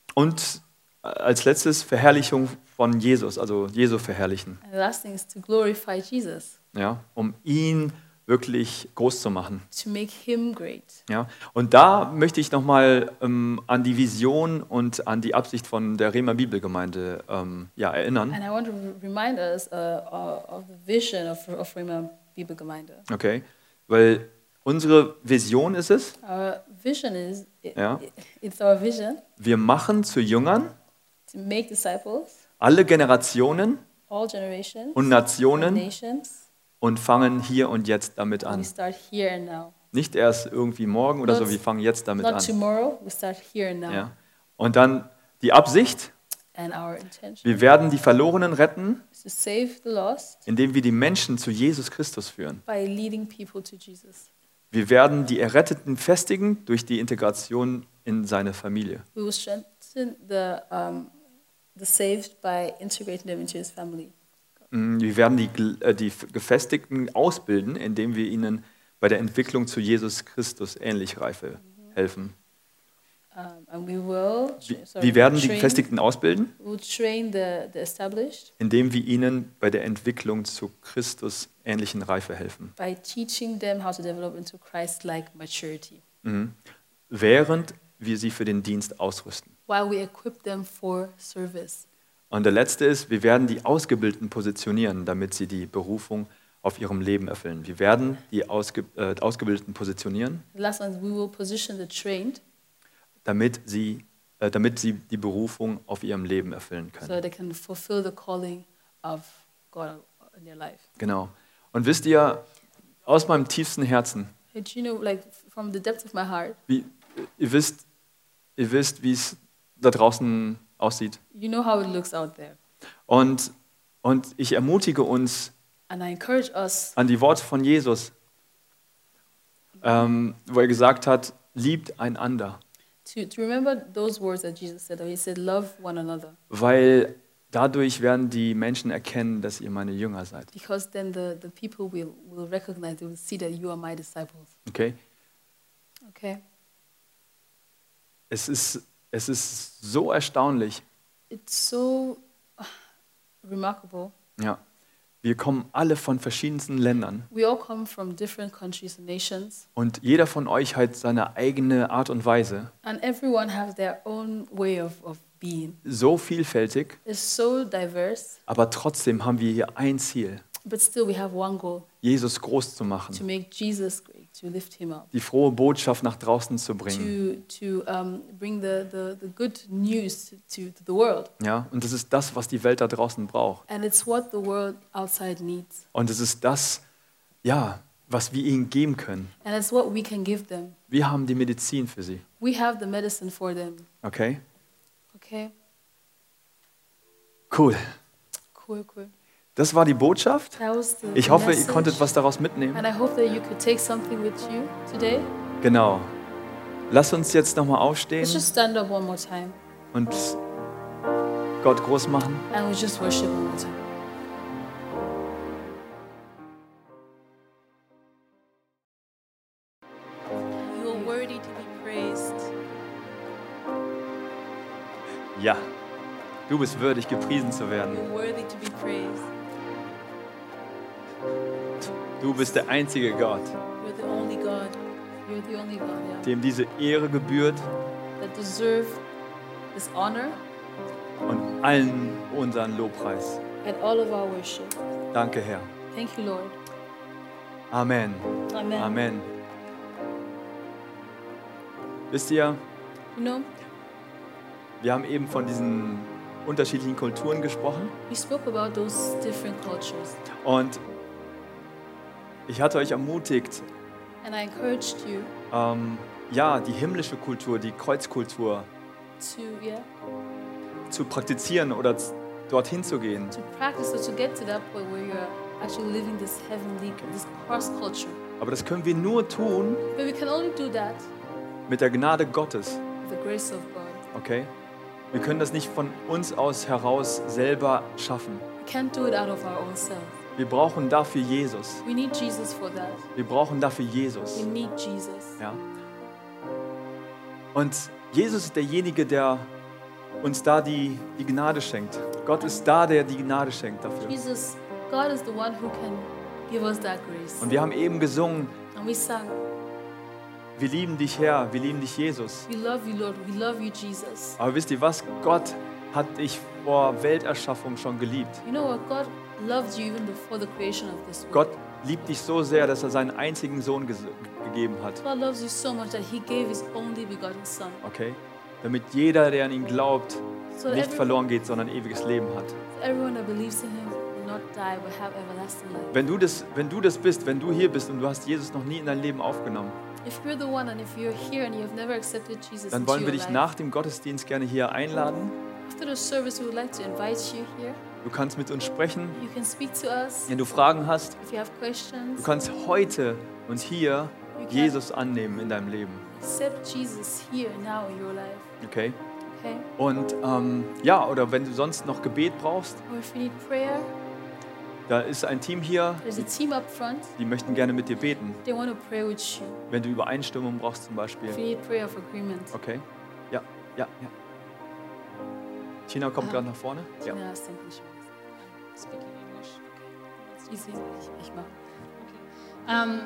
und als letztes Verherrlichung von Jesus, also Jesu verherrlichen, And the last thing is to glorify Jesus, ja, um ihn wirklich groß zu machen. to make him great. Ja. Und da möchte ich nochmal ähm, an die Vision und an die Absicht von der Rema Bibelgemeinde ähm, ja, erinnern. And I want to re- remind us uh, uh, of the vision of, of Rhema Bibelgemeinde. Okay? Weil unsere Vision ist es, Our vision is, it, Ja. it's our vision wir machen zu Jüngern to make disciples, alle Generationen all generations, und all Nationen nations. und fangen hier und jetzt damit And we an. start here and now. Nicht erst irgendwie morgen oder so, wir fangen jetzt damit Not an. tomorrow, we start here and now. Ja. Und dann die Absicht, And our intention wir werden die Verlorenen retten, is to save the lost indem wir die Menschen zu Jesus Christus führen. by leading people to Jesus. Wir werden die Erretteten festigen durch die Integration in seine Familie. We will strengthen the, um, the saved by integrating them into his family. Mm, Wir werden die, Gl- äh, die Gefestigten ausbilden, indem wir ihnen bei der Entwicklung zu Jesus Christus ähnlich reife helfen. Um, and we will, Wie, tra- sorry, wie werden die train, Gefestigten ausbilden? we will train the, the established Indem wir ihnen bei der Entwicklung zu Christus ähnlichen Reife helfen. by teaching them how to develop into Christ-like maturity, Mhm. Während wir sie für den Dienst ausrüsten. while we equip them for service. Und der letzte ist, wir werden die Ausgebildeten positionieren, damit sie die Berufung auf ihrem Leben erfüllen. Wir werden die Ausge äh, Ausgebildeten positionieren, The last one is we will position the trained damit sie, äh, damit sie die Berufung auf ihrem Leben erfüllen so können. they can fulfill the calling of God in their life. Genau. Und wisst ihr, aus meinem tiefsten Herzen, Hey, do you know, like from the depth of my heart, wie, ihr wisst, ihr wisst, wie es da draußen aussieht. you know how it looks out there. Und, und ich ermutige uns And I encourage us an die Worte von Jesus, ähm, wo er gesagt hat, liebt einander. to, to remember those words that Jesus said. He said, love one another. Weil dadurch werden die Menschen erkennen, dass ihr meine Jünger seid. Because then the, the people will, will recognize, they will see that you are my disciples. Okay? Okay? es ist, es ist so erstaunlich. It's so uh, remarkable. Ja. Wir kommen alle von verschiedensten Ländern We all come from different countries and nations, und jeder von euch hat seine eigene Art und Weise, and everyone has their own way of, of being. so vielfältig, It's so diverse, aber trotzdem haben wir hier ein Ziel, but still we have one goal, Jesus groß zu to machen, make Jesus great, to lift him up, die frohe Botschaft nach draußen zu bringen. to, to um, bring the, the, the good news to, to, to the world. Ja, und das ist das, was die Welt da draußen braucht. And it's what the world outside needs. Und es ist das, ja, was wir ihnen geben können. And it's what we can give them. Wir haben die Medizin für sie. We have the medicine for them. Okay? Okay? Cool. Cool, cool. Das war die Botschaft. That was the Ich hoffe, ihr message. konntet was daraus mitnehmen. And I hope that you could take something with you today. Genau. Lass uns jetzt nochmal aufstehen Let's just stand up one more time und Gott groß machen. and we just worship one more time. You are worthy to be praised. Ja, du bist würdig, gepriesen zu werden. You're worthy to be praised. Du bist der einzige Gott, You're the only God. You're the only God, yeah. dem diese Ehre gebührt That deserve this honor und allen unseren Lobpreis. and all of our worship. Danke, Herr. Thank you, Lord. Amen. Amen. Amen. Wisst ihr, You know, wir haben eben von diesen unterschiedlichen Kulturen gesprochen we spoke about those different cultures, und ich hatte euch ermutigt, and I encouraged you ähm, ja, die himmlische Kultur, die Kreuzkultur to, yeah, zu praktizieren oder z- dorthin zu gehen. to practice or to get to that point where you're actually living this heavenly, this cross culture. Aber das können wir nur tun But we can only do that mit der Gnade Gottes, with the grace of God. okay? Wir können das nicht von uns aus heraus selber schaffen. We can't do it out of our own self. Wir brauchen dafür Jesus. We need Jesus for that. Wir brauchen dafür We Jesus. need Jesus. Ja? Und Jesus ist derjenige, der uns da die, die Gnade schenkt. Gott ist da, der die Gnade schenkt dafür. Jesus, God is the one who can give us that grace. Und wir haben eben gesungen, And we sang, wir lieben dich, Herr, wir lieben dich, Jesus. we love you, Lord. We love you, Jesus. Aber wisst ihr was? Gott hat dich vor Welterschaffung schon geliebt. You know what? God loved you even before the creation of this world. Gott liebt dich so sehr, dass er seinen einzigen Sohn ges- gegeben hat. God loves you so much that He gave His only begotten Son. Okay? Damit jeder, der an ihn glaubt, So that nicht every, verloren geht, sondern ewiges Leben hat. everyone that believes in Him will not die, but have everlasting life. Wenn du das, wenn du das bist, wenn du hier bist und du hast Jesus noch nie in dein Leben aufgenommen, If you're the one and if you're here and you have never accepted Jesus dann into wollen your wir dich life, nach dem Gottesdienst gerne hier einladen. after the service, we would like to invite you here. Du kannst mit uns sprechen, You can speak to us wenn du Fragen hast. if you have questions. Du kannst heute und hier You can Jesus annehmen in deinem Leben. accept Jesus here now in your life. Okay? Okay? Und ähm, ja, oder wenn du sonst noch Gebet brauchst, Or if you need prayer, da ist ein Team hier, there's a team up front. die möchten gerne mit dir beten. They want to pray with you. Wenn du Übereinstimmung brauchst zum If Beispiel. you need prayer of agreement. Okay? Ja, ja, ja. Tina kommt Ah. gerade nach vorne. Ja. Tina ist English. Speaking English. It's easy. Ich, ich mache. Okay. Um,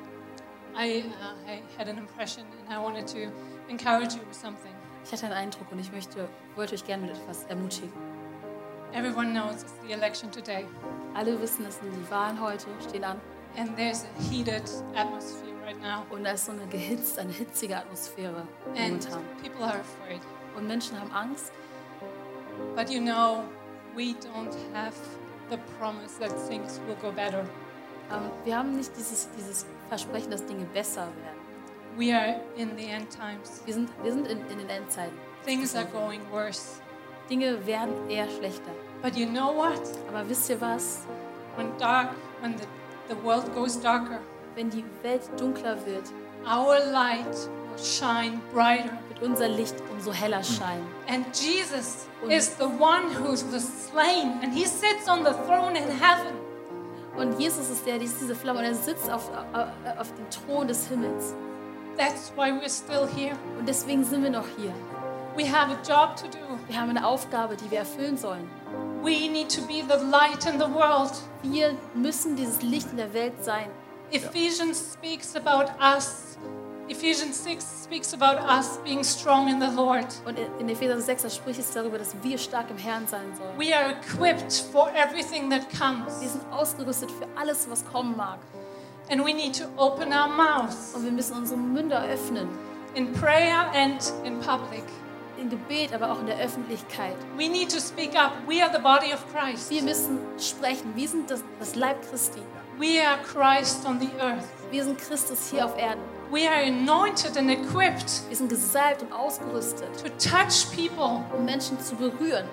I, uh, I had an impression and I wanted to encourage you with something. Ich hatte einen Eindruck und ich möchte, wollte euch gerne mit etwas ermutigen. Everyone knows it's the election today, Alle wissen, es sind die Wahlen heute, stehen an. and there's a heated atmosphere right now, Und da ist so eine gehitzt, eine hitzige Atmosphäre and momentan. people are afraid. Und Menschen haben Angst. But you know, we don't have the promise that things will go better. Ähm, wir haben nicht dieses, dieses Versprechen, dass Dinge besser werden. We are in the end times. Wir sind, wir sind in, in den Endzeiten. Things are going worse. Dinge werden eher schlechter. But you know what? Aber wisst ihr was? When dark, when the, the world goes darker, Wenn die Welt dunkler wird, our light will shine brighter. wird unser Licht umso heller scheinen. And Jesus Und- is the one who was slain, and he sits on the throne in heaven. Und Jesus ist der, die ist diese Flamme und er sitzt auf, auf, auf dem Thron des Himmels. That's why we're still here. Und deswegen sind wir noch hier. We have a job to do. Wir haben eine Aufgabe, die wir erfüllen sollen. We need to be the light in the world. Wir müssen dieses Licht in der Welt sein. Ephesians speaks about us. Ephesians six speaks about us being strong in the Lord. Und in Epheser sechs, da spricht es darüber, dass wir stark im Herrn sein sollen. We are equipped for everything that comes. Wir sind ausgerüstet für alles, was kommen mag. And we need to open our mouths Und wir müssen unsere Münder öffnen. in prayer and in public. Im Gebet, aber auch in der Öffentlichkeit. We need to speak up. We are the body of Christ. Wir müssen sprechen. Wir sind das, das Leib Christi. We are Christ on the earth. Wir sind Christus hier auf Erden. We are anointed and equipped Wir sind gesalbt und ausgerüstet, to touch people um Menschen zu berühren,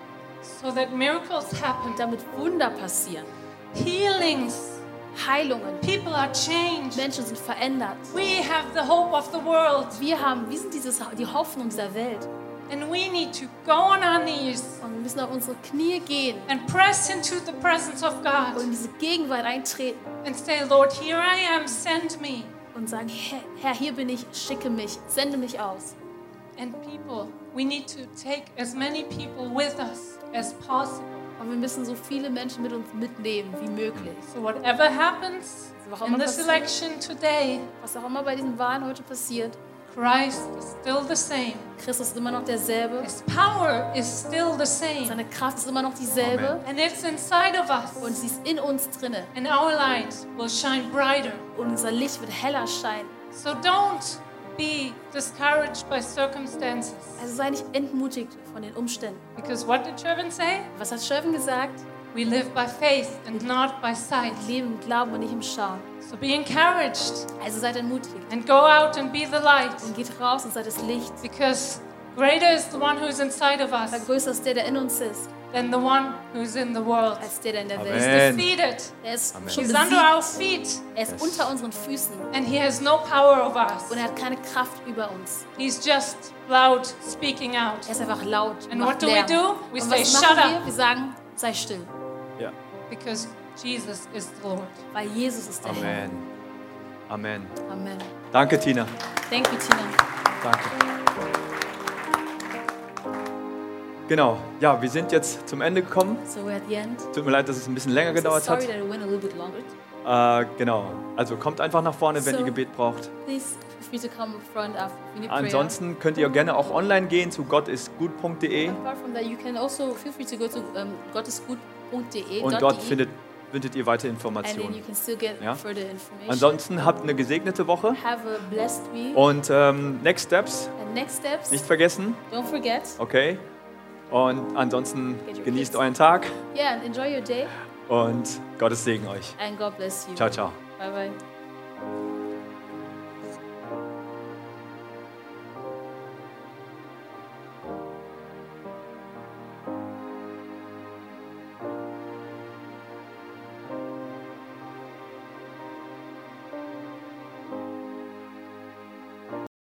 so that miracles happen. damit Wunder passieren, Healings. Heilungen. People are changed. Menschen sind verändert. We have the hope of the world. Wir haben, wir sind dieses, die Hoffnung dieser Welt. And we need to go on our knees Und wir müssen auf unsere Knie gehen and press into the presence of und God in diese Gegenwart eintreten and say, Lord, here I am, send me. und sagen, Herr, Herr, hier bin ich, schicke mich, sende mich aus. And people, we need to take as many people with us as possible. Und wir müssen so viele Menschen mit uns mitnehmen wie möglich. So whatever happens Was auch in immer this passiert. election today, Was auch immer bei diesen Wahlen heute passiert, Christ is still the same. Christus ist immer noch derselbe. His power is still the same. Seine Kraft ist immer noch dieselbe. Amen. And it's inside of us. Und sie ist in uns drinne. And our light will shine brighter. Und unser Licht wird heller scheinen. So don't be discouraged by circumstances. Also sei nicht entmutigt von den Umständen. Because what did Shervin say? Was hat Schöpfen gesagt? We live by faith and not by sight. Wir leben im Glauben und nicht im Schauen. So be encouraged Also seid entmutigt. and go out and be the light. Und geht raus und seid das Licht. Because greater is the one who is inside of Weil us größer ist der, der in uns ist, than the one who is in the world. als der, der in der Amen. Welt ist. Amen. Defeated. Er ist Amen. schon He's under our besiegt. feet Er ist unter unseren Füßen. and he has no power over us. Und er hat keine Kraft über uns. He's just loud speaking out. Er ist einfach laut. And macht what do we Lärm. do? We Und say, was "Shut machen up." wir? Wir sagen, sei still. Ja. Because Jesus is the Lord. Weil Jesus ist der Herr. Amen. Amen. Amen. Danke, Tina. Thank you, Tina. Danke. Genau. Ja, wir sind jetzt zum Ende gekommen. So we're at the end. Tut mir leid, dass es ein bisschen länger So gedauert sorry hat. that it went a little bit longer. Äh, genau. Also kommt einfach nach vorne, wenn So- ihr Gebet braucht. Please feel free to come up front after we need prayer. Ansonsten könnt ihr gerne auch online gehen zu gottistgut punkt de Apart from that, you can also feel free to go to um, gottesgut punkt de. und dort findet, findet ihr weitere and then you Informationen. can still get Ja? further information. Ansonsten habt eine gesegnete Woche Have a blessed week. und ähm, Next Steps And next steps, nicht vergessen, don't forget. okay? Und ansonsten genießt euren Tag Yeah, and enjoy your day. und Gottes Segen euch. And God bless you. Ciao, ciao. Bye bye.